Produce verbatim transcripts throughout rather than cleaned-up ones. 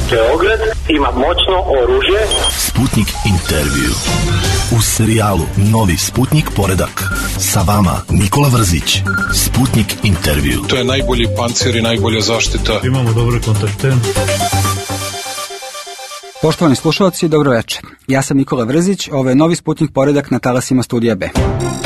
Beograd ima moćno oružje. Sputnik intervju. U serijalu Novi Sputnik poredak. Sa vama Nikola Vrzić. Sputnik intervju. To je najbolji pancir i najbolja zaštita. Imamo dobre kontakte. Poštovani slušalci, dobro večer. Ja sam Nikola Vrzić, ovo je Novi Sputnik poredak na talasima Studija B.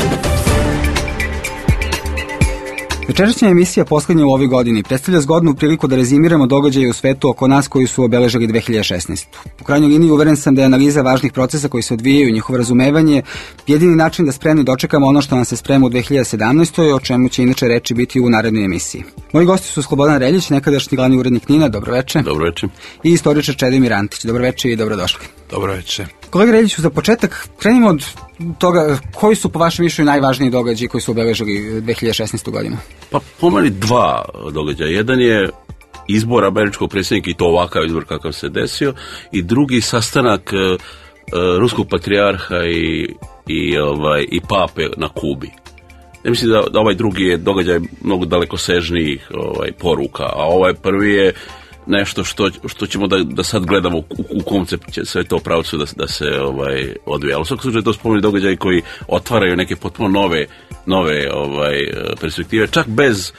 Večerašnja emisija, poslednja u ovoj godini, predstavlja zgodnu priliku da rezimiramo događaje u svetu oko nas koji su obeležili dve hiljade šesnaestu. U krajnjoj liniji uveren sam da je analiza važnih procesa koji se odvijaju i njihovo razumevanje jedini način da spremni dočekamo ono što nam se sprema u dve hiljade sedamnaestoj. o čemu će inače reči biti u narednoj emisiji. Moji gosti su Slobodan Reljić, nekadašnji glavni urednik Nina, dobro večer. Dobro večer. I istoričar Čedomir Antić, dobro večer i dobrodošli. Dobro večer. Kolega Reljiću, za početak krenimo od toga koji su po vašem mišljenju najvažniji događaji koji su obeležili dve hiljade šesnaestu. godinu. Pa po meni dva događaja. Jedan je izbor američkog predsjednika i to ovakav izbor kakav se desio, i drugi sastanak uh, ruskog patrijarha i, i, ovaj, i pape na Kubi. Ja mislim da, da ovaj drugi je događaj mnogo dalekosežnijih ovaj, poruka, a ovaj prvi je nešto što, što ćemo da, da sad gledamo u, u kom će sve to pravcu da, da se ovaj, odvija. Ali u svakom slučaju to spomeni događaj koji otvaraju neke potpuno nove, nove ovaj, perspektive, čak bez,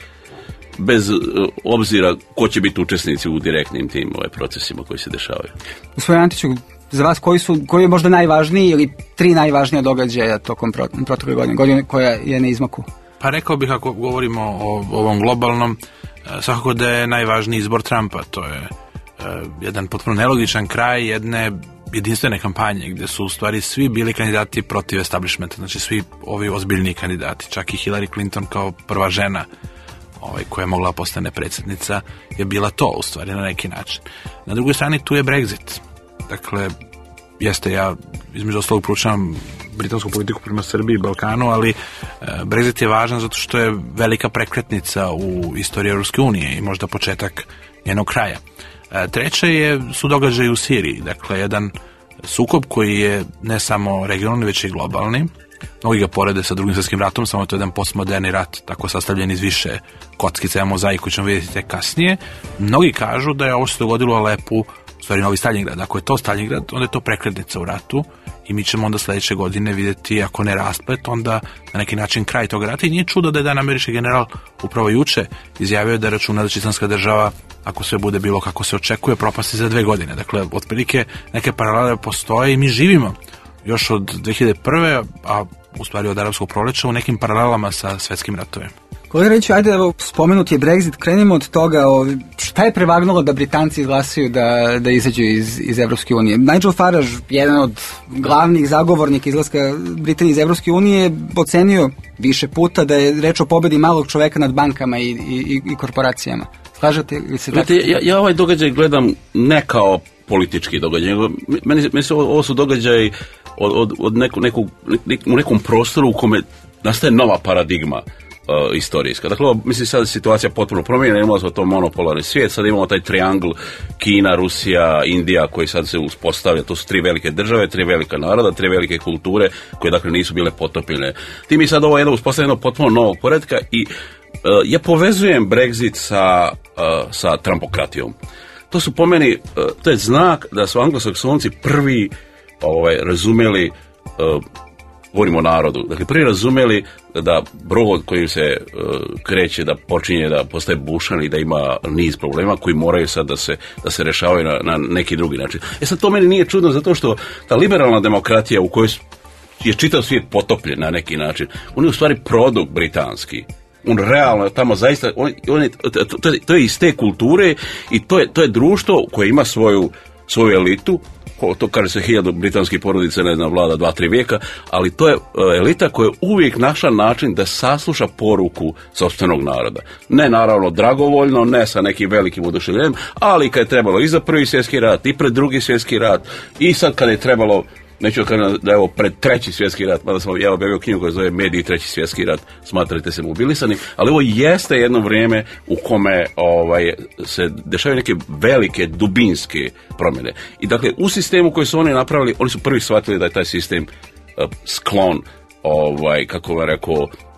bez obzira ko će biti učesnici u direktnim tim ovaj, procesima koji se dešavaju. Gospodin Antiću, za vas koji su, koji je možda najvažniji ili tri najvažnija događaja tokom protekle godine, godine koja je na izmaku? Pa rekao bih, ako govorimo o ovom globalnom, svakako da je najvažniji izbor Trumpa. To je uh, jedan potpuno nelogičan kraj jedne jedinstvene kampanje gdje su u stvari svi bili kandidati protiv establishmenta, znači svi ovi ozbiljni kandidati, čak i Hillary Clinton kao prva žena ovaj, koja je mogla postane predsjednica je bila to u stvari na neki način. Na drugoj strani tu je Brexit. Dakle, jeste, ja između ostalog proučavam britansku politiku prema Srbiji i Balkanu, ali e, Brexit je važan zato što je velika prekretnica u istoriji Europske unije i možda početak njenog kraja. E, treće je, su događaji u Siriji, dakle jedan sukob koji je ne samo regionalni, već i globalni. Mnogi ga porede sa drugim svjetskim ratom, samo to je jedan postmoderni rat, tako sastavljen iz više kockica, jedan mozaik koji ćemo vidjeti tek kasnije. Mnogi kažu da je ovo se dogodilo u Alepu, u stvari Novi Staljingrad. Ako je to Staljingrad, onda je to prekretnica u ratu i mi ćemo onda sljedeće godine vidjeti, ako ne rasplet, onda na neki način kraj tog rata. I nije čudo da je jedan američki general upravo juče izjavio da računa da će Islamska država, ako sve bude bilo kako se očekuje, propasti za dve godine. Dakle, otprilike neke paralele postoje i mi živimo još od dve hiljade prve. a u stvari od arapskog proleća u nekim paralelama sa svjetskim ratovima. Kolega Reću, ajde, evo, spomenut je Brexit, krenimo od toga, o, šta je prevagnulo da Britanci izglasaju da, da izađu iz, iz Evropske unije? Nigel Farage, jedan od glavnih zagovornika izlaska Britanije iz Evropske unije, ocenio više puta da je reč o pobedi malog čoveka nad bankama i, i, i korporacijama. Slažete li se tako? Ja, ja ovaj događaj gledam ne kao politički događaj, meni, meni se ovo, ovo su događaj od, od, od neku, neku, u nekom prostoru u kome nastaje nova paradigma Uh, istorijska. Dakle, mislim, sad situacija potpuno promijenjena, imamo smo to monopolarni svijet, sad imamo taj triangl Kina, Rusija, Indija koji sad se uspostavlja, to su tri velike države, tri velika naroda, tri velike kulture koje dakle nisu bile potopljene. Ti mi sad ovo jedno uspostavljeno potpuno novog poretka i uh, ja povezujem Brexit sa, uh, sa Trumpokratijom. To su po meni, uh, to je znak da su anglosaksonci prvi ovaj, razumeli uh, govorimo o narodu, dakle prvi razumeli da brod koji se uh, kreće, da počinje da postaje bušan i da ima niz problema koji moraju sad da se, da se rešavaju na, na neki drugi način. E sad to meni nije čudno zato što ta liberalna demokratija u kojoj je čitav svijet potopljen na neki način, on je u stvari produkt britanski. On realno tamo zaista, on, on je, to, to, to je iz te kulture i to je, to je društvo koje ima svoju, svoju elitu. To kaže se hiljadu britanskih porodica, ne znam, vlada dva, tri vijeka, ali to je elita koja je uvijek našla način da sasluša poruku sopstvenog naroda. Ne naravno dragovoljno, ne sa nekim velikim oduševljenjem, ali kad je trebalo i za prvi svjetski rat, i pred drugi svjetski rat, i sad kad je trebalo, neću kažem da je ovo pred treći svjetski rat, mada sam ja objavio knjigu koja zove Mediji treći svjetski rat, smatrajte se mobilisani, ali ovo jeste jedno vrijeme u kome ovaj, se dešavaju neke velike, dubinske promjene. I dakle, u sistemu koji su oni napravili, oni su prvi shvatili da je taj sistem uh, sklon, ovaj, kako vam rekao,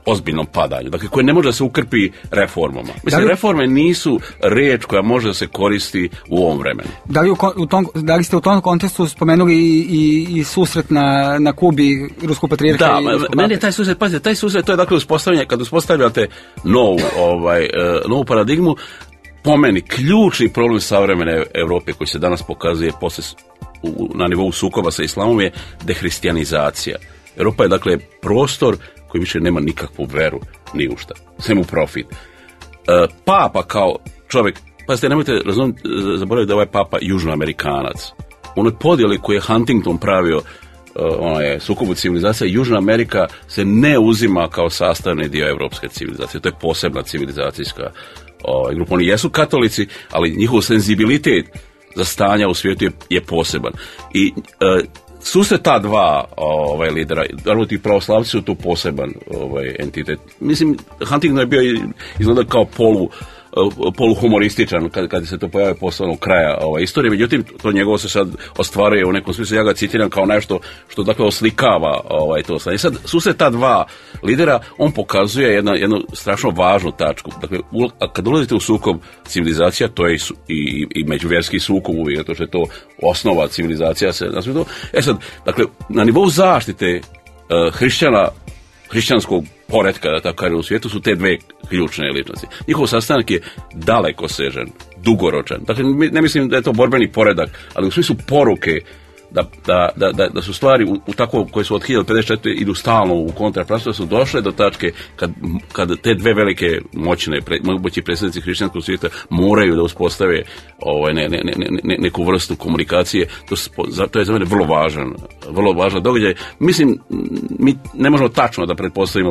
ozbiljnom padanju, dakle koje ne može da se ukrpi reformama. Mislim, da li, reforme nisu riječ koja može da se koristi u ovom vremenu. Da li, u, u tom, da li ste u tom kontekstu spomenuli i, i, i susret na, na Kubi ruskog patrijarha? Da, i meni je taj susret, pazite, taj susret, to je dakle uspostavljanje, kad uspostavljate novu, ovaj, novu paradigmu, po meni, ključni problem savremene Europe koji se danas pokazuje posle, u, na nivou sukoba sa islamom je dehristijanizacija. Europa je dakle prostor koji više nema nikakvu veru ni u šta, sve mu profit. E, papa kao čovjek, pa ste nemojte razumjeti, zaboraviti da je ovaj papa južnoamerikanac. U onoj podjeli koju je Huntington pravio, ono je sukobu civilizacija, Južna Amerika se ne uzima kao sastavni dio evropske civilizacije. To je posebna civilizacijska ovaj, grupa. Oni jesu katolici, ali njihov senzibilitet za stanja u svijetu je, je poseban. I e, susret ta dva ovaj, lidera, naravno ti pravoslavci su tu poseban ovaj, entitet. Mislim, Huntington je bio izgleda kao polu poluhumorističan kad, kad se to pojave poslovnog kraja ovaj, istorije, međutim to njegovo se sad ostvaruje u nekom smislu, ja ga citiram kao nešto što dakle oslikava ovaj, to stanje. Sad, susret ta dva lidera, on pokazuje jedna, jednu strašno važnu tačku. Dakle, u, kad ulazite u sukob civilizacija, to je i, i, i međuvjerski sukob uvijek, zato što je to osnova civilizacija se na svijetu. E sad, dakle, na nivou zaštite uh, hrišćana, hrišćanskog poretka, da tako kažem, u svijetu su te dve ključne ličnosti. Njihov sastanak je dalekosežan, dugoročan. Dakle, ne mislim da je to borbeni poredak, ali u smislu poruke da, da, da, da, da su stvari u, u tako koje su od hiljadu pedeset četvrte idu stalno u kontrapravstvu, da su došle do tačke kad, kad te dve velike moćne pre, mogući predstavnici hrišćanskog svijeta moraju da uspostave ovaj, ne, ne, ne, ne, neku vrstu komunikacije. To, to je za mene vrlo važan, vrlo važan događaj. Mislim, mi ne možemo tačno da pretpostavimo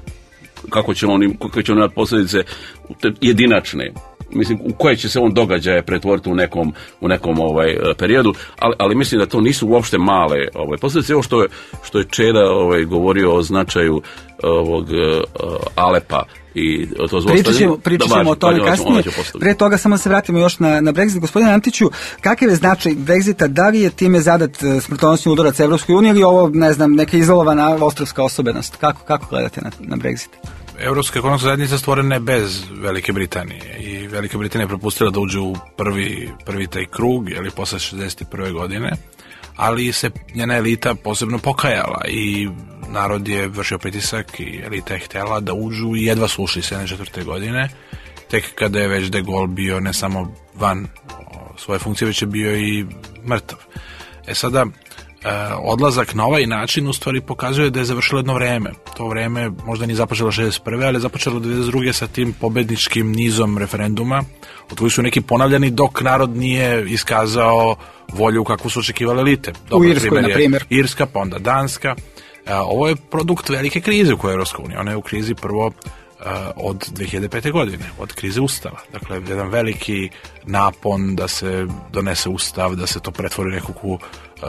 kako će oni, kako će oni imati posljedice jedinačne. Mislim, u koje će se on događaje pretvoriti u nekom, u nekom ovaj, periodu, ali, ali mislim da to nisu uopšte male ovaj, posljedice. Ovo što je, što je Čeda ovaj, govorio o značaju ovog uh, Alepa i to pričat ćemo, pričat ćemo o tome kasnije. Pre toga samo se vratimo još na, na Brexit. Gospodine Antiću, kakav je značaj Brexita? Da li je time zadat smrtonosni udarac Evropskoj uniji ili ovo, ne znam, neka izolovana ostrovska osobenost? Kako, kako gledate na, na Brexit? Evropska ekonomska zajednica stvorena je bez Velike Britanije i Velika Britanija je propustila da uđe u prvi, prvi taj krug, ili posle šezdeset prve godine, ali se njena elita posebno pokajala i narod je vršio pritisak i elita je htjela da uđu i jedva su ušli sedamdeset četvrte godine, tek kada je već de Gaulle bio ne samo van svoje funkcije, već je bio i mrtav. E sada, odlazak na ovaj način u stvari pokazuje da je završilo jedno vreme. To vreme možda nije započelo šezdeset prve ali je započelo devedeset druge sa tim pobedničkim nizom referenduma, od kojih su neki ponavljani dok narod nije iskazao volju kakvu su očekivale elite. Dobar u Irskoj, na primjer. Irska, pa onda Danska. Ovo je produkt velike krize u kojoj je Evropska unija. Ona je u krizi prvo od dve hiljade pete godine, od krize Ustava. Dakle, jedan veliki napon da se donese Ustav, da se to pretvori nekako u Uh,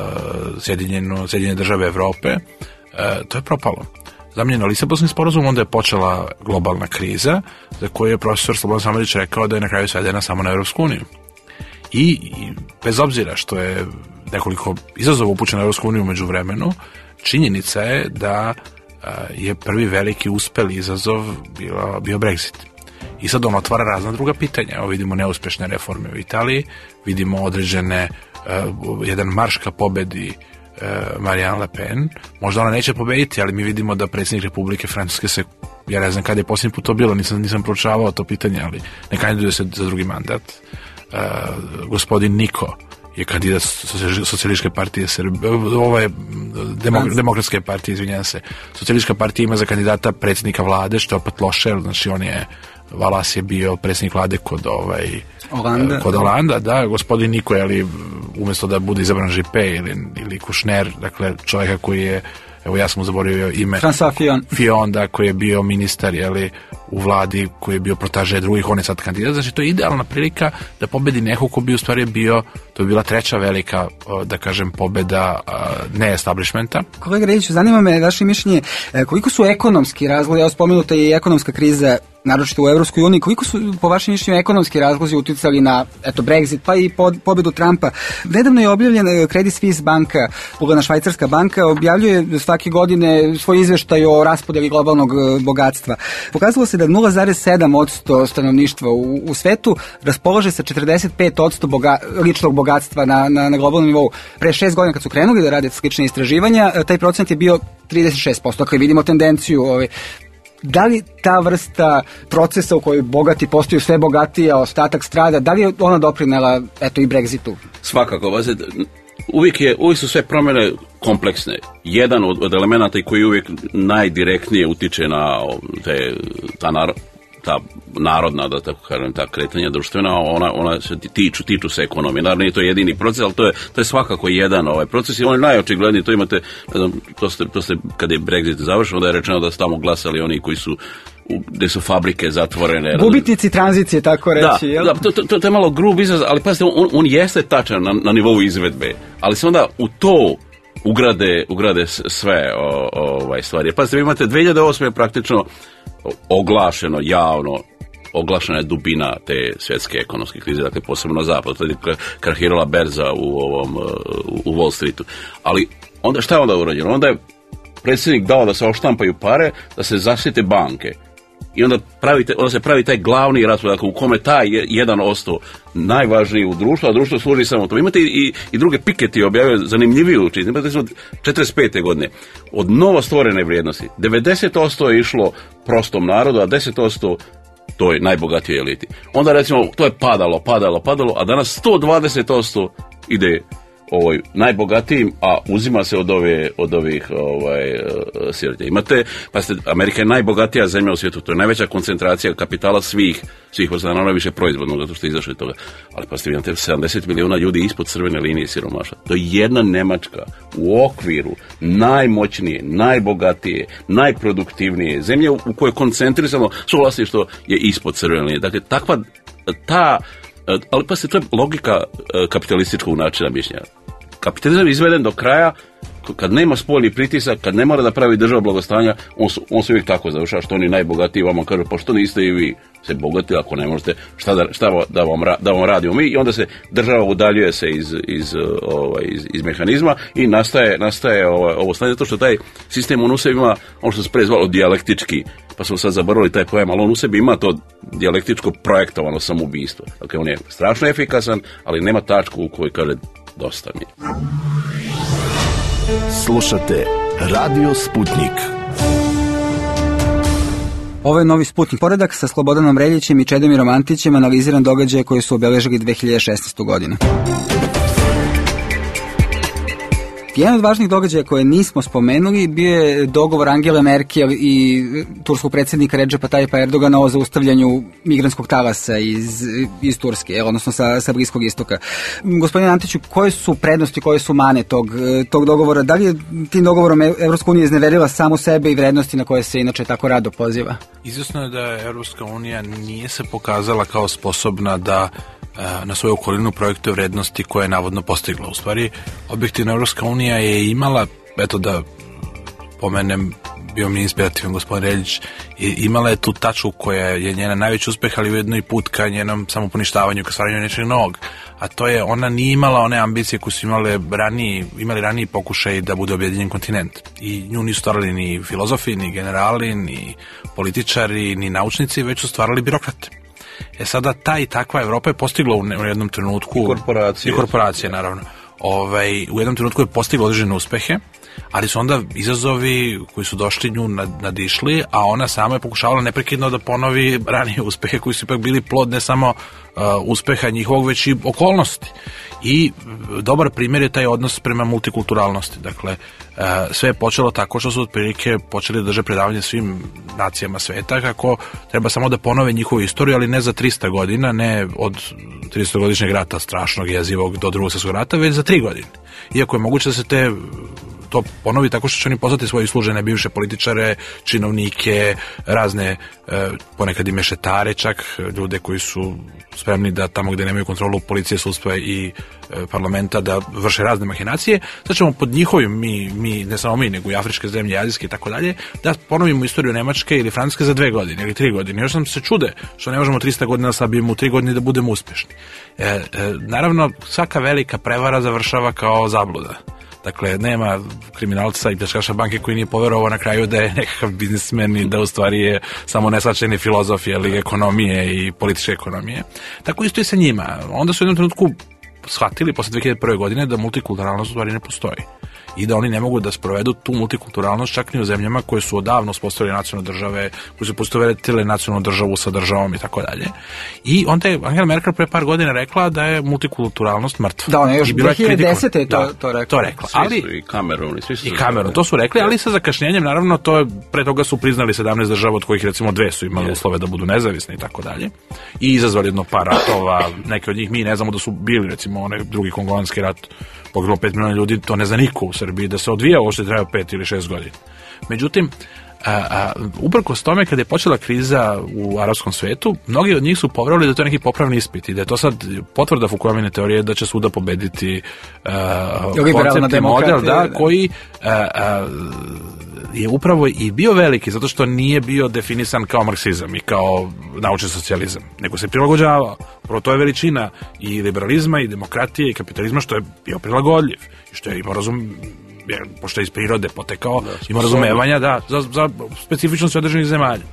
Sjedinjeno, Sjedinjene države Evrope, uh, to je propalo. Zamijenjeno Lisabonskim sporazumom, onda je počela globalna kriza, za koju je profesor Slobodan Samardžić rekao da je na kraju svedena samo na Evropsku uniju. I, i bez obzira što je nekoliko izazova upućeno na Evropsku uniju među vremenu, činjenica je da uh, je prvi veliki uspeli izazov bio, bio Brexit. I sad on otvara razna druga pitanja. Evo vidimo neuspješne reforme u Italiji, vidimo određene Uh, jedan marš ka pobedi uh, Marine Le Pen. Možda ona neće pobediti, ali mi vidimo da predsjednik Republike Francuske se, ja ne znam kada je posljednji put to bilo, nisam, nisam proučavao to pitanje, ali ne kandiduje se za drugi mandat. Uh, gospodin Niko je kandidat Socijalističke partije Srbije, ovo je demok, demokratske partije, izvinjam se. Socijalistička partija ima za kandidata predsjednika vlade, što je opet loše, znači on je, Valas je bio predsjednik vlade kod ovaj Olanda. Kod Olanda, da, gospodin Niko je, ali umjesto da bude izabran Juppé ili, ili Kušner, dakle čovjeka koji je, evo ja sam mu zaboravio ime, François Fillon, Fillon, da, koji je bio ministar, jeli, u vladi, koji je bio protaže drugih, on je sad kandidat, znači to je idealna prilika da pobedi neko ko bi u stvari bio, to bi bila treća velika, da kažem, pobeda ne establishmenta. Kolega Rediću, zanima me vaše mišljenje, koliko su ekonomski razlozi, evo spomenuta je i ekonomska kriza naročito u Evropskoj uniji, koliko su po vašem mišljenju ekonomski razlozi uticali na eto Brexit pa i pod, pobedu Trumpa. Nedavno je objavljen Credit Suisse banka, pogledna švajcarska banka, objavljuje svake godine svoj izveštaj o raspodeli globalnog bogatstva. Pokazalo se da nula zarez sedam posto stanovništva u, u svetu raspolaže sa četrdeset pet posto boga, ličnog bogatstva na, na, na globalnom nivou. Pre šest godina kad su krenuli da rade slične istraživanja, taj procent je bio trideset šest posto. Dakle, vidimo tendenciju ovaj, da li ta vrsta procesa u kojoj bogati postaju sve bogatiji, a ostatak strada, da li je ona doprinela eto i Brexitu? Svakako, uvijek, je, uvijek su sve promjene kompleksne. Jedan od, od elemenata koji uvijek najdirektnije utiče na te, ta, nar, ta narodna, da tako kažem, ta kretanja društvena, ona, ona se tiču, tiču se ekonomije. Naravno nije to jedini proces, ali to je, to je svakako jedan ovaj proces i on je najočigledniji. To imate, ne znam, to ste, to ste, kada je Brexit završeno, da je rečeno da su tamo glasali oni koji su gde su fabrike zatvorene. Gubitnici tranzicije, tako reći. Da, jel? da to, to, to je malo grub izraz, ali pazite, on, on jeste tačan na, na nivou izvedbe, ali se onda u to ugrade, ugrade sve o, ovaj stvari. Pazite, vi imate dve hiljade osme praktično oglašeno, javno, oglašena je dubina te svjetske ekonomske krize, dakle posebno na zapadu, tada je krahirala berza u, ovom, u Wall Streetu. Ali onda šta je onda urađeno? Onda je predsjednik dao da se oštampaju pare, da se zaštite banke. I onda, pravite, onda se pravi taj glavni raspad, dakle, u kome taj jedan ostao najvažniji u društvu, a društvo služi samo to. Imate i, i druge Piketty objavio zanimljiviju učinu. Imate od četrdeset pete godine. Od novo stvorene vrijednosti. devedeset posto je išlo prostom narodu, a deset posto toj najbogatijoj eliti. Onda recimo, to je padalo, padalo, padalo, a danas sto dvadeset posto ide ovoj najbogatijim, a uzima se od ove od ovih ovaj sirotinja. Imate, pa ste, Amerika je najbogatija zemlja u svijetu, to je najveća koncentracija kapitala svih svih vrsta, naravno više proizvodnog, zato što je izašlo iz toga. Ali pa ste imate sedamdeset miliona ljudi ispod crvene linije siromaštva. To je jedna Nemačka u okviru najmoćnije, najbogatije, najproduktivnije zemlje u kojoj je koncentrisano suvlasništvo je ispod crvene linije. Dakle, takva ta ali pa se to je logika kapitalističkog načina mišljenja. Kapitalizam je izveden do kraja, kad nema spoljni pritisak, kad ne mora da pravi država blagostanja, on, on se uvijek tako završava, što oni najbogatiji vama kažu, pa što niste i vi se bogati, ako ne možete, šta da, šta da, vam, da vam radimo mi, i onda se država udaljuje se iz, iz, ovaj, iz, iz mehanizma i nastaje, nastaje ovaj, ovo stanje, zato što taj sistem on u sebi ima, ono što se pre zvalo dijalektički, pa smo sad zaboravili taj pojam, ali on u sebi ima to dijalektičko projektovano samoubistvo. Dakle, on je strašno efikasan, ali nema tačku u kojoj kaže dosta mi. Slušate Radio Sputnik. Ovo je novi Sputnik poredak sa Slobodanom Reljićem i Čedomirom Antićem, analiziran događaje koji su obeležili dve hiljade šesnaestu. godinu. Jedan od važnih događaja koje nismo spomenuli bio je dogovor Angele Merkel i turskog predsjednika Redžepa Tajipa Erdogana o zaustavljanju migrantskog talasa iz, iz Turske, odnosno sa, sa Bliskog istoka. Gospodine Antiću, koje su prednosti, koje su mane tog, tog dogovora? Da li je tim dogovorom Evropska unija izneverila samo sebe i vrednosti na koje se inače tako rado poziva? Izvjesno je da Evropska unija nije se pokazala kao sposobna da na svoju okolinu projektuje vrednosti koje je navodno postigla. U stvari, objektivna Evropska unija je imala, eto da pomenem, bio mi inspirativan gospodin Reljić, imala je tu tačku koja je njena najveći uspeh, ali ujedno i put ka njenom samoponištavanju, ka stvaranju nečeg novog. A to je, ona nije imala one ambicije koje su imale raniji, imali raniji pokušaj da bude objedinjen kontinent. I nju nisu stvarali ni filozofi, ni generali, ni političari, ni naučnici, već su stvarali birokrate. E sada ta i takva Evropa je postigla u jednom trenutku i korporacije, i korporacije naravno. Ovaj, u jednom trenutku je postigla određene uspehe, ali su onda izazovi koji su došli nju nadišli, a ona sama je pokušavala neprekidno da ponovi ranije uspehe koji su ipak bili plod ne samo uh, uspeha njihovog, već i okolnosti. I dobar primjer je taj odnos prema multikulturalnosti. Dakle, uh, sve je počelo tako što su otprilike počeli da drže predavanje svim nacijama sveta, kako treba samo da ponove njihovu istoriju, ali ne za trista godina, ne od tristo-godišnjeg rata strašnog, jezivog, do drugog svjetskog rata, već za tri godine. Iako je moguće da se te to ponovi tako što će oni poslati svoje služene bivše političare, činovnike, razne, e, ponekad i mešetare čak, ljude koji su spremni da tamo gde nemaju kontrolu policije, sudstva i e, parlamenta da vrše razne mahinacije. Sad ćemo pod njihovim, mi, mi, ne samo mi, nego i afričke zemlje, azijske i tako dalje, da ponovimo istoriju Nemačke ili Francuske za dve godine ili tri godine. Još sam se čude što ne možemo trista godina da sabijemo u tri godine da budemo uspešni. E, e, naravno, svaka velika prevara završava kao zabluda. Dakle, nema kriminalca i pljačkaša banke koji nije poverovao na kraju da je nekakav biznismen i da u stvari je samo nesvačeni filozof ili ekonomije i političke ekonomije. Tako isto i sa njima. Onda su u jednom trenutku shvatili posle dve hiljade prve. godine da multikulturalnost u stvari ne postoji i da oni ne mogu da sprovedu tu multikulturalnost čak ni u zemljama koje su odavno uspostavile nacionalne države, koje su postavile nacionalnu državu sa državom i tako dalje. I onda je Angela Merkel pre par godina rekla da je multikulturalnost mrtva. Da, ona je još dve hiljade desete je to, da, to rekla. To rekla. Ali, i Cameron, i svi su i Cameron, to su rekli, ali sa zakašnjenjem, naravno, to je, pre toga su priznali sedamnaest država, od kojih recimo dve su imali uslove da budu nezavisne i tako dalje. I izazvali jedno par ratova, neke od njih mi ne znamo da su bili, recimo, onaj drugi kongolanski rat, poginulo pet miliona ljudi, to ne zna niko u Srbiji da se odvija, ovo što je trebao pet ili šest godina. Međutim, a, a, uprkos tome, kada je počela kriza u arapskom svetu, mnogi od njih su poverovali da to je neki popravni ispit i da je to sad potvrda Foucaultove teorije da će svuda pobediti uh, konceptni model, da, koji uh, uh, je upravo i bio veliki, zato što nije bio definisan kao marksizam i kao naučni socijalizam, nego se prilagođavao. Prvo, to je veličina i liberalizma i demokratije i kapitalizma, što je bio prilagodljiv i što je imao razum, jer, pošto je iz prirode potekao, da, ima razumevanja da, za, za specifičnost određenih zemalja.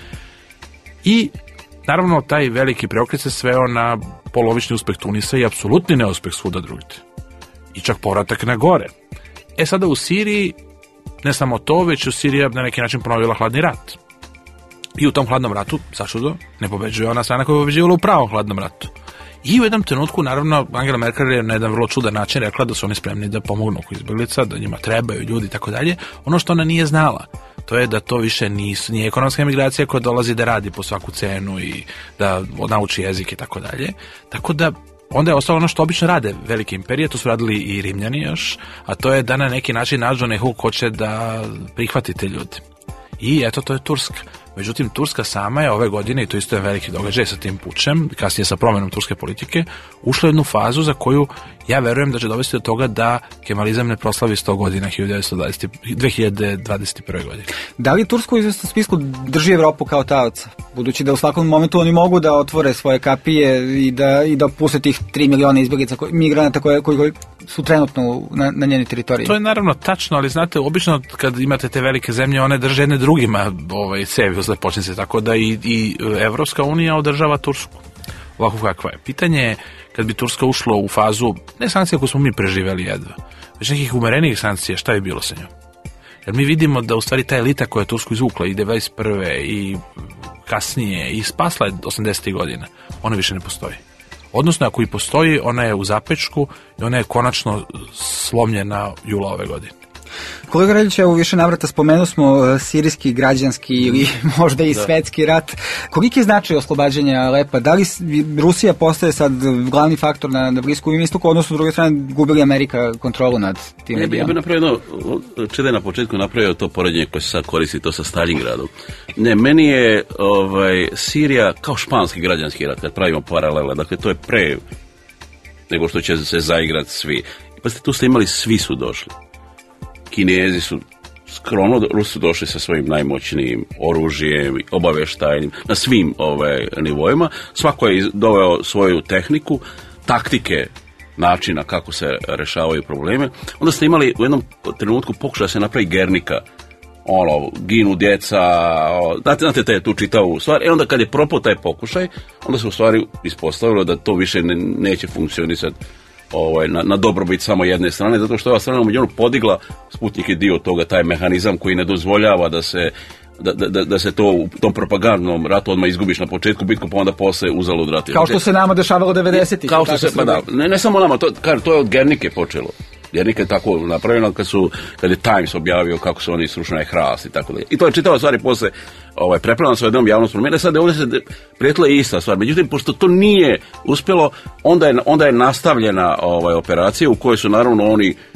I naravno taj veliki preokret se sveo na polovični uspeh Tunisa i apsolutni neuspeh svuda drugdje. I čak povratak na gore. E sada u Siriji, ne samo to, već u Siriji na neki način ponovila hladni rat. I u tom hladnom ratu, začudo, ne pobeđuje ona strana koja je pobeđivala u pravom hladnom ratu. I u jednom trenutku, naravno, Angela Merkel je na jedan vrlo čudan način rekla da su oni spremni da pomognu oko izbjeglica, da njima trebaju ljudi i tako dalje. Ono što ona nije znala, to je da to više nisu, nije ekonomska emigracija koja dolazi da radi po svaku cenu i da nauči jezik i tako dalje. Tako da onda je ostalo ono što obično rade velike imperije, to su radili i Rimljani još, a to je da na neki način nađu nekog ko će da prihvati te ljudi. I eto, to je Turska. Međutim, Turska sama je ove godine, i to isto je veliki događaj sa tim pučem, kasnije sa promjenom turske politike, ušla u jednu fazu za koju ja verujem da će dovesti do toga da kemalizam ne proslavi sto godina dve hiljade dvadeset prve. godine. Da li Tursko u izvesnom spisku drži Evropu kao taoca? Budući da u svakom momentu oni mogu da otvore svoje kapije i da, i da puste tih tri miliona izbjeglica, migranata koji, koji su trenutno na, na njenoj teritoriji. To je naravno tačno, ali znate, obično kad imate te velike zemlje, one drže jedne drugima ovaj, cevi uzle počnice, tako da i, i Evropska unija održava Tursku. Ovako kakva je. Pitanje je kad bi Turska ušla u fazu, ne sankcija koju smo mi preživeli jedva, već nekih umerenijih sankcija, šta je bilo sa njom? Jer mi vidimo da u stvari ta elita koja je Tursku izvukla i devedeset prve i kasnije i spasla je osamdesetih godina, ona više ne postoji. Odnosno, ako i postoji, ona je u zapečku i ona je konačno slomljena jula ove godine. Kolega Reljić, evo više navrata spomenuo smo sirijski, građanski ili možda i da. svetski rat. Koliki je značaj oslobađanja Alepa? Da li Rusija postaje sad glavni faktor na, na Bliskom istoku, odnosno s druge strane gubili Amerika kontrolu nad tim regionom? Ja bih napravio jedno, Čede na početku napravio to poređenje koje se sad koristi, to sa Stalingradom. Ne, meni je ovaj, Sirija kao španski građanski rat, kad pravimo paralele, dakle to je pre nego što će se zaigrati svi. Pa ste tu ste imali, svi su došli. Kinezi su skromno, Rusi su došli sa svojim najmoćnijim oružjem, obavještajnim, na svim ovaj, nivoima. Svako je doveo svoju tehniku, taktike načina kako se rešavaju probleme. Onda ste imali u jednom trenutku pokušaj da se napravi Gernika, ono, ginu djeca, znate, znate te tu čitavu stvar. E onda kad je propao taj pokušaj, onda se u stvari ispostavilo da to više ne, neće funkcionisati ovaj, na, na dobrobit samo jedne strane, zato što je ova strana umeđu podigla, Sputnik je dio toga, taj mehanizam koji ne dozvoljava da se Da, da, da se to u tom propagandnom ratu odmah izgubiš na početku bitku, pa onda posle uzalud ratu. Kao što se nama dešavalo devedesetih. Kao što se, pa da, ne, ne samo nama, to, kar, to je od Gernike počelo. Gernika je tako napravljeno kad, su, kad je Times objavio kako su oni srušili hrast i tako dalje. I to je čitava stvari posle ovaj, prepravljeno sa jednom javnost promjene. Sad ovdje se prijetila ista stvar. Međutim, pošto to nije uspjelo, onda je, onda je nastavljena ovaj, operacija u kojoj su naravno oni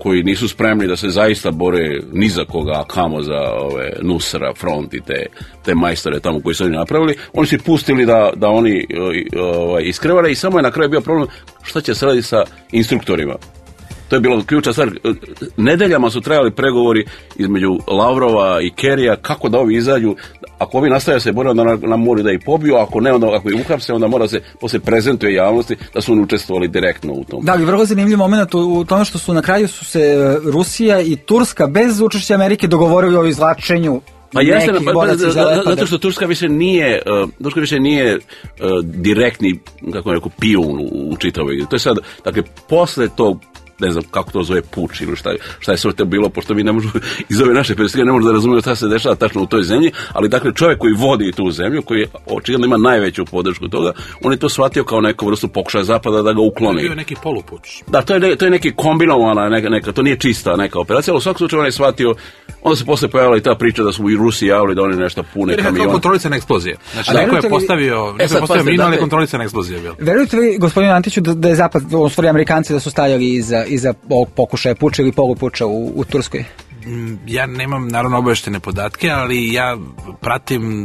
koji nisu spremni da se zaista bore ni za koga, a kamo za ove Nusra, Front i te, te majstore tamo koji su oni napravili, oni su pustili da, da oni ovaj, iskrevare i samo je na kraju bio problem šta će se raditi sa instruktorima. To je bilo ključna stvar. Nedeljama su trajali pregovori između Lavrova i Kerrya kako da ovi izađu. Ako ovi nastavljaju se bore, onda nam mora da ih pobiju, ako ne, onda ako ih uhapse, onda mora se posle prezentuje javnosti da su oni učestvovali direktno u tom. Da, ali vrlo zanimljiv moment u tome što su na kraju su se Rusija i Turska bez učešća Amerike dogovorili o izvlačenju. Pa jeste, pa, pa, zato što Turska više nije, uh, Turska više nije uh, direktni, kako rekao, pijun u, u čitavoj. To je sad, dakle, posle tog, ne znam kako to zove, puč ili šta, šta je sve to bilo, pošto mi ne možemo, iz ove naše perspektive ne možemo da razumijemo šta se dešava tačno u toj zemlji, ali dakle čovjek koji vodi tu zemlju, koji očigledno ima najveću podršku toga, on je to shvatio kao neku vrstu pokušaja Zapada da ga ukloni. To je bio neki polupuč. Da, to je, ne, to je neki kombinovana, neka, neka, to nije čista neka operacija, ali u svakom slučaju on je shvatio, onda se posle pojavila i ta priča da su i Rusi javili da oni nešto pune kamiona. To je kontrolisana eksplozija. Znači, neko je postavio, neko je postavio minu, ali kontrolisana eksplozija je bila. Verujete li, gospodine Antiću, da, da je Zapad, u stvari Amerikanci da su stajali iza, iza ovog pokušaja puča ili polupuča u, u Turskoj? Ja nemam naravno obaveštene podatke, ali ja pratim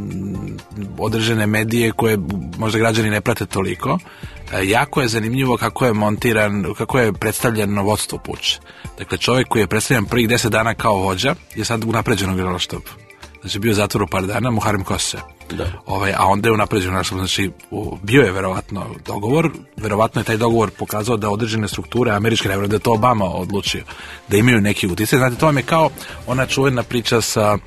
određene medije koje možda građani ne prate toliko. Jako je zanimljivo kako je montiran, kako je predstavljeno vodstvo puča. Dakle, čovjek koji je predstavljen prvih deset dana kao vođa je sad u napređenom generalštabu. Znači, bio je zatvor u par dana, Muharrem Kose. Da. Ovaj, a onda je u napređenom generalštabu. Znači, bio je verovatno dogovor, verovatno je taj dogovor pokazao da određene strukture američke, ne da je to Obama odlučio, da imaju neki utjecaj. Znate, to vam je kao ona čuvena priča sa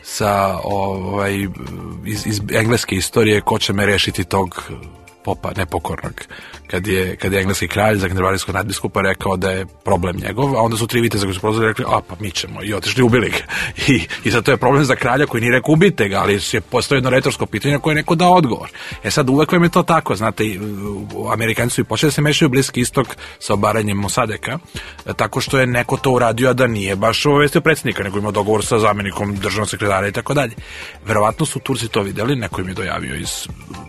sa ovaj iz, iz engleske istorije ko će me rešiti tog popa nepokornog, kad je, kad je engleski kralj za kancelarskog nadbiskupa rekao da je problem njegov, a onda su tri viteza koji su prozvali rekli, a pa mi ćemo, i otišli ubili ga. I, i sad to je problem za kralja koji nije rekao ubite ga, ali je postoje jedno retorsko pitanje koje je neko dao odgovor. E sad uvek vam je to tako, znate, Amerikanci su i počeli da se mešaju Bliski istok sa obaranjem Mosadeka, tako što je neko to uradio, a da nije baš obavestio predsjednika, nego imao dogovor sa zamenikom državnog sekretara i tako dalje. Verovatno su Turci to videli, neko im je dojavio iz,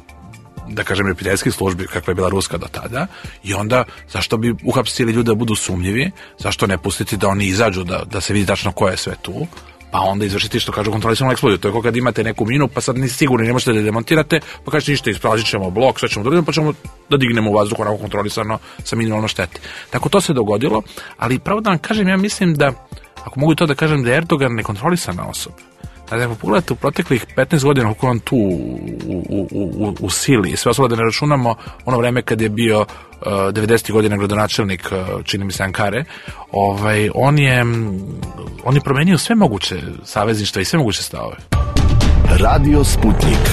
da kažem, reprijateljskih službi, kakva je bila Ruska do tada, i onda zašto bi uhapsili ljude da budu sumnjivi, zašto ne pustiti da oni izađu, da, da se vidi tačno ko je sve tu, pa onda izvršiti što kažu kontrolisanu eksploziju. To je kao kad imate neku minu, pa sad nisi sigurni, ne možete da demontirate, pa kažete ništa, ispražit ćemo blok, sve ćemo drugim, pa ćemo da dignemo u vazduh onako kontrolisano sa minimalno štete. Tako to se dogodilo, ali pravo da vam kažem, ja mislim da, ako mogu to da kažem, da je Erdogan nekontrolisana osoba. Znači, ako pogledate u proteklih petnaest godina kako on tu u, u, u, u sili, sve osoba da ne računamo ono vreme kad je bio uh, devedesetih godina gradonačelnik, uh, čini mi se Ankare, ovaj, on je on je promenio sve moguće savezništva i sve moguće stavove. Radio Sputnik.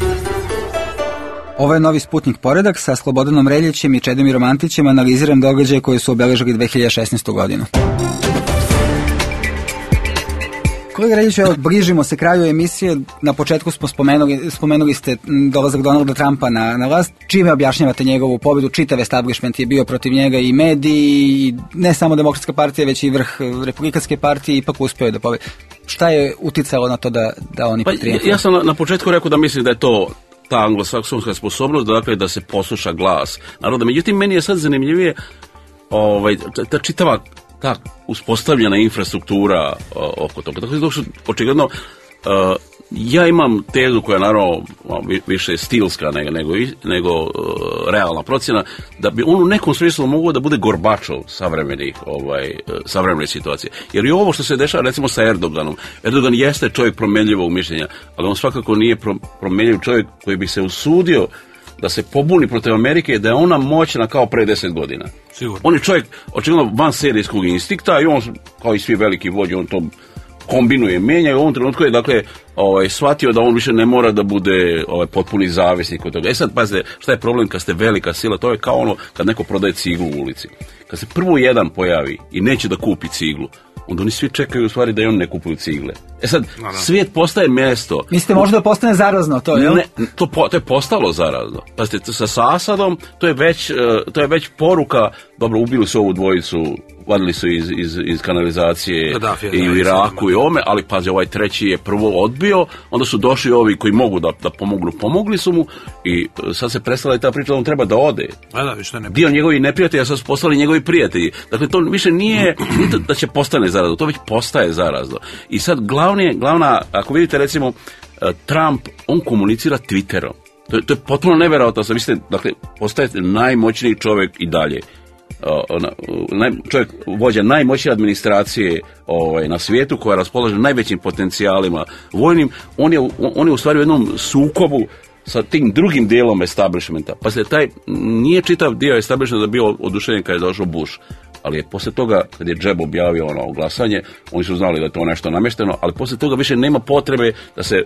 Ovo je novi Sputnik poredak sa Slobodanom Reljićem i Čedomirom Antićem. Analiziram događaje koji su obeležili dve hiljade šesnaestu godinu. Kolega Reljić, evo, bližimo se kraju emisije. Na početku smo spomenuli, spomenuli ste dolazak Donalda Trumpa na, na vlast. Čime objašnjavate njegovu pobedu? Čitav establishment je bio protiv njega, i mediji, i ne samo Demokratska partija, već i vrh Republikanske partije, ipak uspio je da pobedi. Šta je uticalo na to da, da oni pa, potrijefaju? Ja sam na, na početku rekao da mislim da je to ta anglosaksonska sposobnost, dakle, da se posluša glas naroda. Međutim, meni je sad zanimljivije ovaj, ta čitava ta uspostavljena infrastruktura o, oko toga. Tako da, očigledno, uh, ja imam tezu koja je naravno više stilska nego, nego, nego uh, realna procjena, da bi on u nekom smislu mogao da bude Gorbačov savremenih, ovaj, savremene situacije. Jer i ovo što se dešava recimo sa Erdoganom, Erdogan jeste čovjek promenljivog mišljenja, ali on svakako nije pro, promenljiv čovjek koji bi se usudio da se pobuni protiv Amerike, da je ona moćna kao pre deset godina. Sigurno. On je čovjek očigledno van serijskog instinkta i on, kao i svi veliki vođe, on to kombinuje, menja i u ovom trenutku je, dakle, ovaj, shvatio da on više ne mora da bude ovaj, potpuni zavisnik od toga. E sad, pazite, šta je problem kad ste velika sila? To je kao ono kad neko prodaje ciglu u ulici. Kad se prvo jedan pojavi i neće da kupi ciglu, onda oni svi čekaju u stvari da i on ne kupuju cigle. E sad, no, no. Svijet postaje mjesto. Mislite možda da postane zarazno to, jel? Ne, to, po, to je postalo zarazno. Pazite, sa, sa Asadom to je već, uh, to je već poruka, dobro, ubili su ovu dvojicu vadili su iz, iz, iz kanalizacije Gadafija, i da, u Iraku i ome, ali pazi, ovaj treći je prvo odbio, onda su došli ovi koji mogu da, da pomognu, pomogli su mu i sad se prestala i ta priča da on treba da ode. A da, više ne. Dio njegovi neprijatelja sad su postali njegovi prijatelji. Dakle, to više nije, nije da će postane zarazno, to već postaje zarazno. I sad glavne, glavna, ako vidite recimo, Trump, on komunicira Twitterom. To je, to je potpuno nevjerojatno. Sad, mislite, dakle, postaje najmoćniji čovjek i dalje. Uh, naj, čovjek vođa najmoćnije administracije ovaj, na svijetu, koja raspolaže najvećim potencijalima vojnim. On je, on je u stvari u jednom sukobu sa tim drugim dijelom establishmenta. Pa se taj, nije čitav dio establishmenta bio oduševljen kad je došao Bush. Ali je poslije toga, kad je Jeb objavio ono glasanje, oni su znali da je to nešto namješteno, ali poslije toga više nema potrebe da se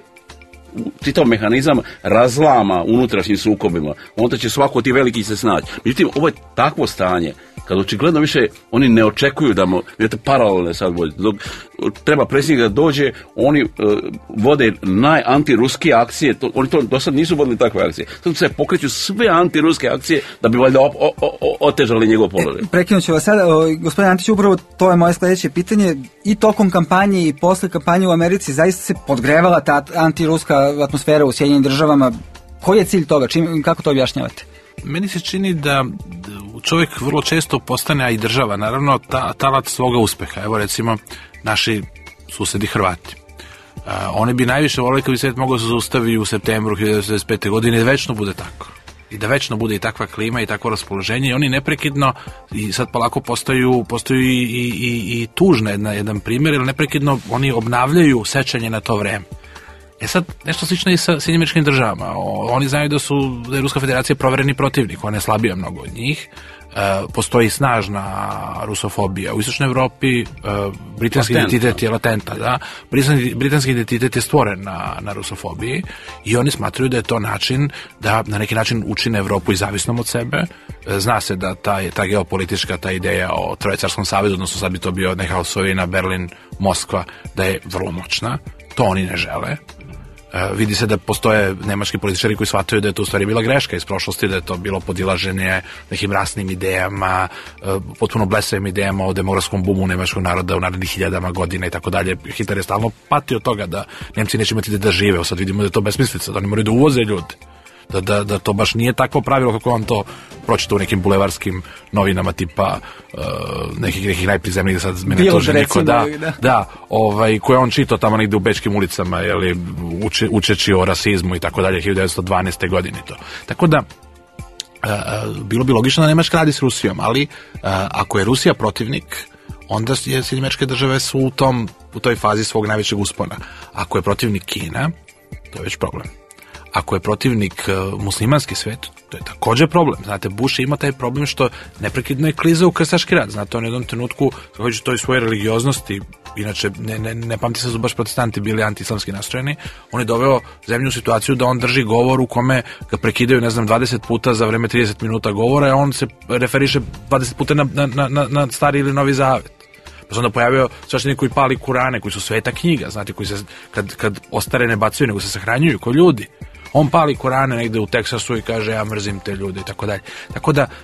čitav mehanizam razlama unutrašnjim sukobima. Onda će svako od tih velikih se snaći. Međutim, ovo je takvo stanje, kad očigledno više oni ne očekuju da mu, vidite, paralelne sad vode. Dok treba predsjednik da dođe, oni uh, vode najantiruske akcije, to, oni to do sad nisu vodili takve akcije. Sad se pokreću sve antiruske akcije da bi valjda op, o, o, otežali njegov položaj. Prekinut ću vas sada, gospodin Antić, upravo to je moje sljedeće pitanje. I tokom kampanje i posle kampanje u Americi zaista se podgrevala ta antiruska atmosfera u Sjedinjenim državama. Koji je cilj toga? Čim, kako to objašnjavate? Meni se čini da čovjek vrlo često postane, a i država, naravno, ta, talac svoga uspeha. Evo recimo naši susedi Hrvati. Uh, oni bi najviše volili kad bi svijet mogao se zaustavi u septembru hiljadu devetsto devedeset pete. godine i da večno bude tako. I da večno bude i takva klima i takvo raspoloženje i oni neprekidno, i sad polako postaju, postaju i, i, i, i tužne jedna, jedan primjer, jer neprekidno oni obnavljaju sećanje na to vreme. E sad, nešto slično i sa Sjedinjenim Američkim Državama. O, oni znaju da su, da je Ruska federacija provereni protivnik, ona je slabija mnogo od njih. E, postoji snažna rusofobija u istočnoj Evropi, e, britanski latenta. Identitet je latenta, da. Britanski, britanski identitet je stvoren na, na rusofobiji i oni smatruju da je to način da na neki način učine Evropu i zavisnom od sebe. E, zna se da ta, ta geopolitička, ta ideja o Trojecarskom savezu, odnosno sad bi to bio neka osvojina Berlin, Moskva, da je vrlo moćna. To oni ne žele. Uh, vidi se da postoje nemački političari koji shvataju da je to u stvari bila greška iz prošlosti, da je to bilo podilaženje nekim rasnim idejama, uh, potpuno blesavim idejama o demografskom bumu nemačkog naroda u narednih hiljadama godina i tako dalje. Hitler je stalno patio od toga da Nemci neće imati da žive. Sad vidimo da je to besmislica, da oni moraju da uvoze ljude. Da, da, da to baš nije takvo pravilo kako on to pročita u nekim bulevarskim novinama tipa uh, nekih, nekih najprizemnijih, sad mene to že neko da, da, da ovaj, koje on čitao tamo negde u bečkim ulicama, jeli, uče, učeći o rasizmu i tako dalje, hiljadu devetsto dvanaeste. godine to. Tako da uh, bilo bi logično da Nemačka radi s Rusijom, ali uh, ako je Rusija protivnik, onda je Sjedinjene Američke Države su u, tom, u toj fazi svog najvećeg uspona. Ako je protivnik Kina, to je već problem. Ako je protivnik uh, muslimanski svet, to je također problem. Znate, Bush ima taj problem što neprekidno je kliza u krstaški rat. Znate, on u jednom trenutku, također toj svoje religioznosti, inače ne, ne, ne pamti se da su baš protestanti bili anti-islamski nastrojeni, on je doveo zemlju u situaciju da on drži govor u kome ga prekidaju, ne znam, dvadeset puta za vreme trideset minuta govora, a on se referiše dvadeset puta na, na, na, na stari ili novi zavet. Pa se onda pojavio svašteni koji pali Kurane, koji su sveta knjiga, znate, koji se kad, kad ostare ne bacaju, nego se sahranjuju ko ljudi. On pali Korane negde u Teksasu i kaže ja mrzim te ljude i tako dalje. Tako da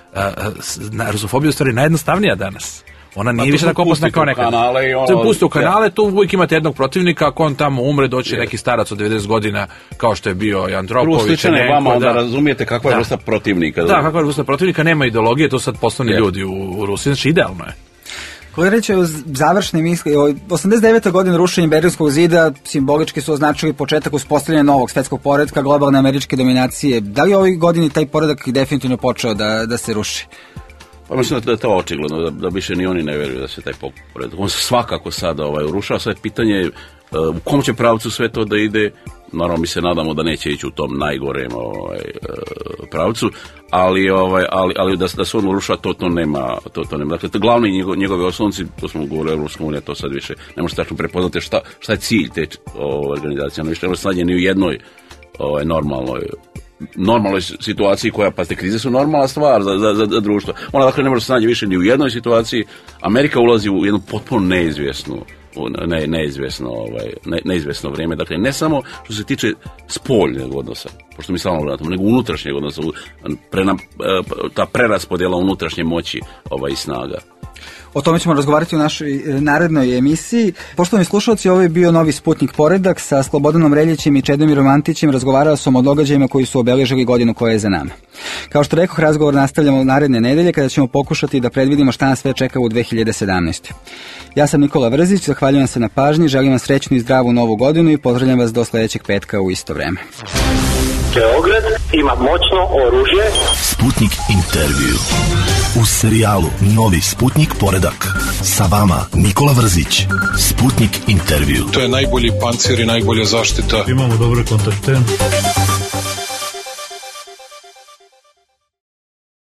uh, rusofobija je u stvari najjednostavnija danas. Ona nije više tako opasna kao nekad. To pusti u kanale, tu uvijek imate jednog protivnika, ako on tamo umre, doći neki starac od devedeset godina, kao što je bio i Andropović. Prvo je vama, onda razumijete kakva je vrsta protivnika. Da, kakva je vrsta protivnika, nema ideologije, to sad poslovni ljudi u, u Rusiji, znači idealno je. Kolega reći o završne misli, osamdeset devete. godine rušenje Berlinskog zida simbolički su označili početak uspostavljanja novog svetskog poretka, globalne američke dominacije. Da li je ovoj godini taj poredak definitivno počeo da, da se ruši? Pa mislim da je to očigledno, da, da više ni oni ne vjeruju da se taj poredak. On se svakako sada ovaj, urušava, sve pitanje uh, u kom će pravcu sve to da ide. Naravno, mi se nadamo da neće ići u tom najgorem ovaj, pravcu, ali, ovaj, ali, ali da, da se on uruša, to, to nema. To, to nema. Dakle, to glavni njego, njegove oslonci, to smo govorili o Evropskoj uniji, to sad više ne možete tačno prepoznati šta, šta je cilj te ovaj, organizacije. Ono više ne može snadje ni u jednoj ovaj, normalnoj normalnoj situaciji koja, pa te krize su normalna stvar za, za, za društvo. Ona dakle ne može se naći više ni u jednoj situaciji. Amerika ulazi u jednu potpuno neizvjesnu Ne, neizvjesno, ovaj, ne, neizvjesno vrijeme. Dakle, ne samo što se tiče spoljnog odnosa, pošto mi samo vratimo, nego unutrašnjeg odnosa, prena, ta preraspodjela unutrašnje moći ovaj, snaga. O tome ćemo razgovarati u našoj narednoj emisiji. Poštovani slušalci, ovo je bio novi Sputnik Poredak. Sa Slobodanom Reljićem i Čedomirom Antićem razgovarao sam o događajima koji su obeležili godinu koja je za nama. Kao što rekoh, razgovor nastavljamo naredne nedelje kada ćemo pokušati da predvidimo šta nas sve čeka u dve hiljade sedamnaestoj. Ja sam Nikola Vrzić, zahvaljujem se na pažnji, želim vam srećnu i zdravu novu godinu i pozdravljam vas do sledećeg petka u isto vreme. Beograd ima moćno oružje. Sputnik intervju. U serijalu Novi Sputnik Poredak. Sa vama Nikola Vrzić. Sputnik intervju. To je najbolji pancir i najbolja zaštita. Imamo dobre kontakte.